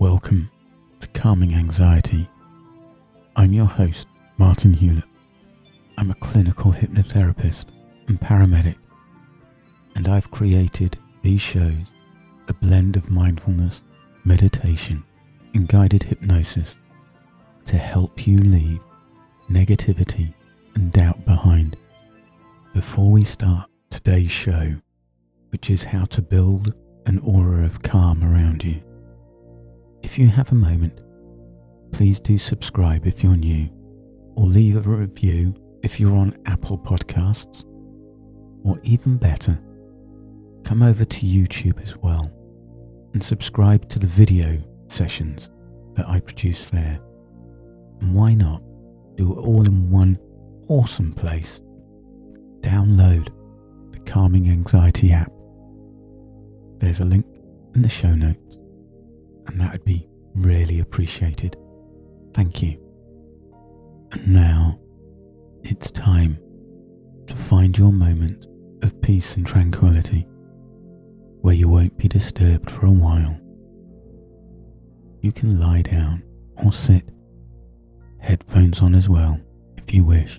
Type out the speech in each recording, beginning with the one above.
Welcome to Calming Anxiety. I'm your host, Martin Hewlett. I'm a clinical hypnotherapist and paramedic, and I've created these shows, a blend of mindfulness, meditation, and guided hypnosis to help you leave negativity and doubt behind. Before we start today's show, which is how to build an aura of calm around you, if you have a moment, please do subscribe if you're new, or leave a review if you're on Apple Podcasts, or even better, come over to YouTube as well and subscribe to the video sessions that I produce there. And why not do it all in one awesome place? Download the Calming Anxiety app. There's a link in the show notes, and that would be really appreciated. Thank you. And now it's time to find your moment of peace and tranquility where you won't be disturbed for a while. You can lie down or sit, headphones on as well if you wish,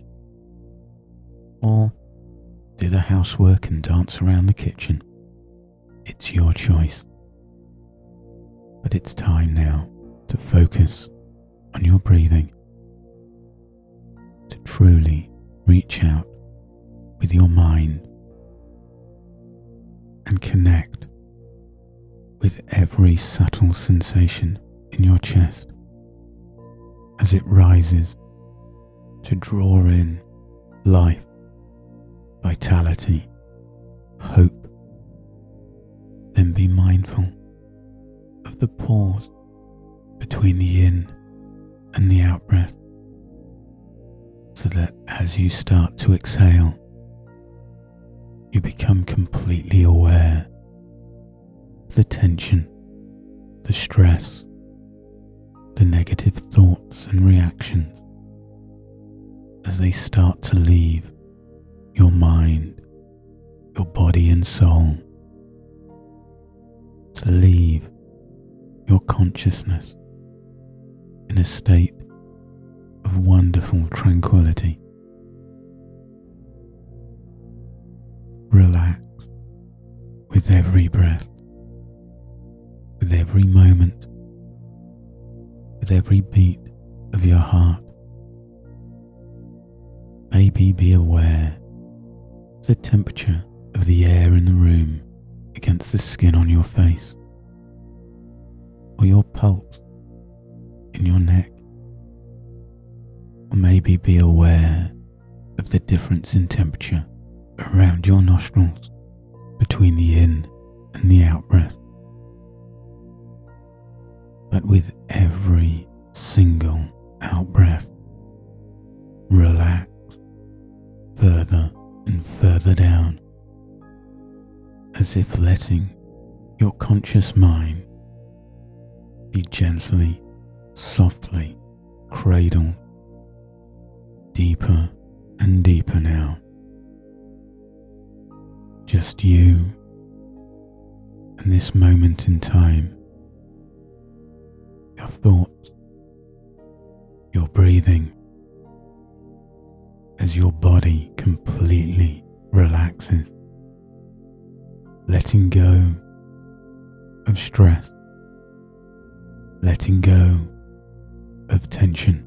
or do the housework and dance around the kitchen. It's your choice. But it's time now to focus on your breathing, to truly reach out with your mind and connect with every subtle sensation in your chest as it rises to draw in life, vitality, hope. Then be mindful of the pause between the in and the out breath, so that as you start to exhale, you become completely aware of the tension, the stress, the negative thoughts and reactions as they start to leave your mind, your body and soul, to leave your consciousness in a state of wonderful tranquility. Relax with every breath, with every moment, with every beat of your heart. Maybe be aware of the temperature of the air in the room against the skin on your face, or your pulse in your neck, or maybe be aware of the difference in temperature around your nostrils between the in and the out breath. But with every single out breath, relax further and further down, as if letting your conscious mind be gently, softly cradled deeper and deeper now. Just you and this moment in time, your thoughts, your breathing, as your body completely relaxes, letting go of stress, letting go of tension.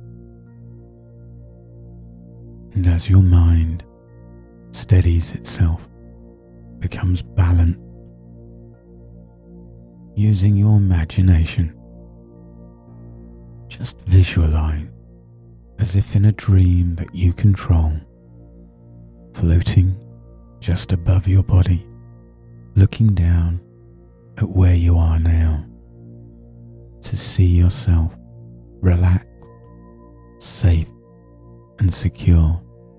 And as your mind steadies itself, becomes balanced, using your imagination, just visualize as if in a dream that you control, floating just above your body, looking down at where you are now, to see yourself relaxed, safe and secure.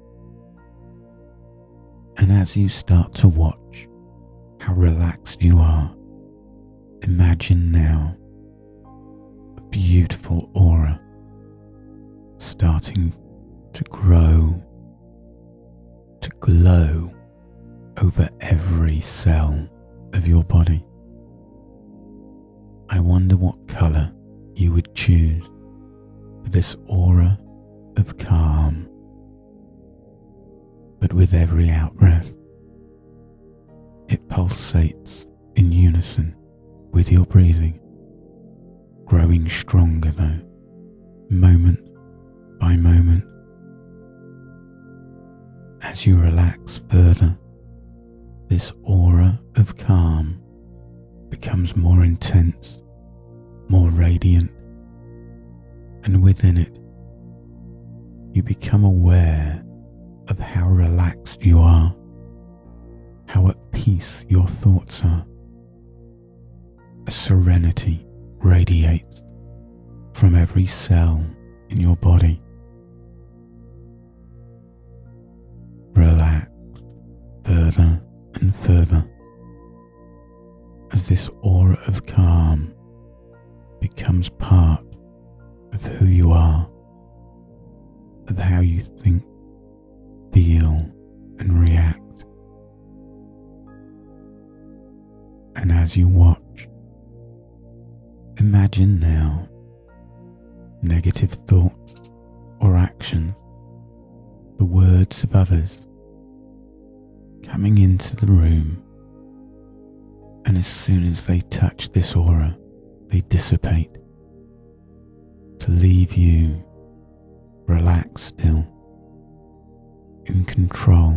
And as you start to watch how relaxed you are, imagine now a beautiful aura starting to grow, to glow over every cell of your body. I wonder what colour you would choose for this aura of calm. But with every out-breath, it pulsates in unison with your breathing, growing stronger though, moment by moment. As you relax further, this aura of calm becomes more intense, more radiant, and within it, you become aware of how relaxed you are, how at peace your thoughts are. A serenity radiates from every cell in your body. Relax further and further as this aura of calm becomes part of who you are, of how you think, feel, and react. And as you watch, imagine now negative thoughts or actions, the words of others coming into the room, and as soon as they touch this aura, they dissipate to leave you relaxed still, in control,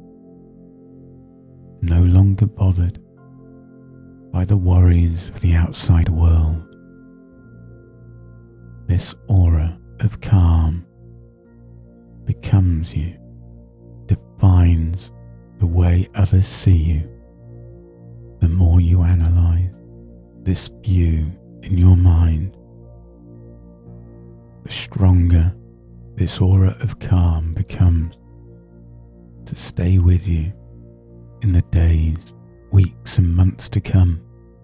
no longer bothered by the worries of the outside world. This aura of calm becomes you, defines the way others see you. The more you analyze this view in your mind, the stronger this aura of calm becomes to stay with you in the days, weeks and months to come,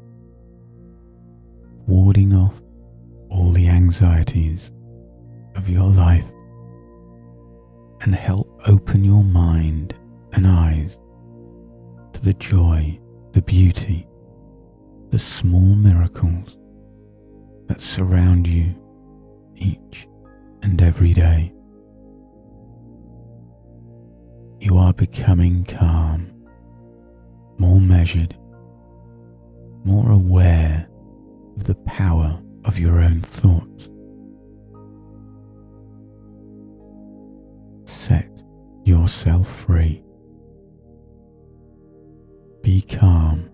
warding off all the anxieties of your life and help open your mind and eyes to the joy, the beauty, the small miracles that surround you each and every day. You are becoming calm, more measured, more aware of the power of your own thoughts. Set yourself free. Be calm.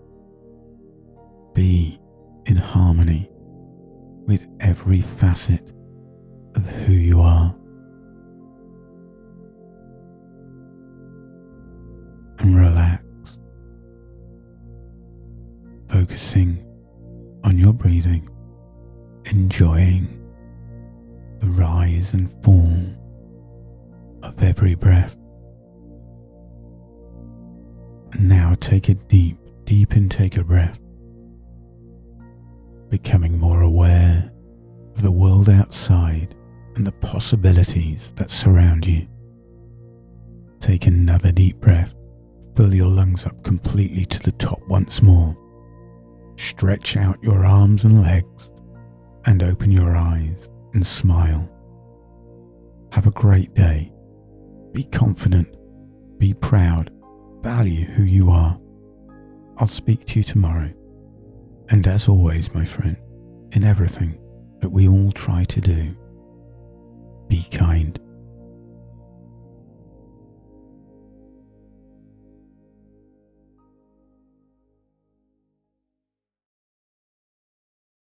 Be in harmony with every facet of who you are. And relax, focusing on your breathing, enjoying the rise and fall of every breath. And now take a deep intake of breath, becoming more aware of the world outside and the possibilities that surround you. Take another deep breath. Fill your lungs up completely to the top once more. Stretch out your arms and legs and open your eyes and smile. Have a great day. Be confident. Be proud. Value who you are. I'll speak to you tomorrow. And as always, my friend, in everything that we all try to do, be kind.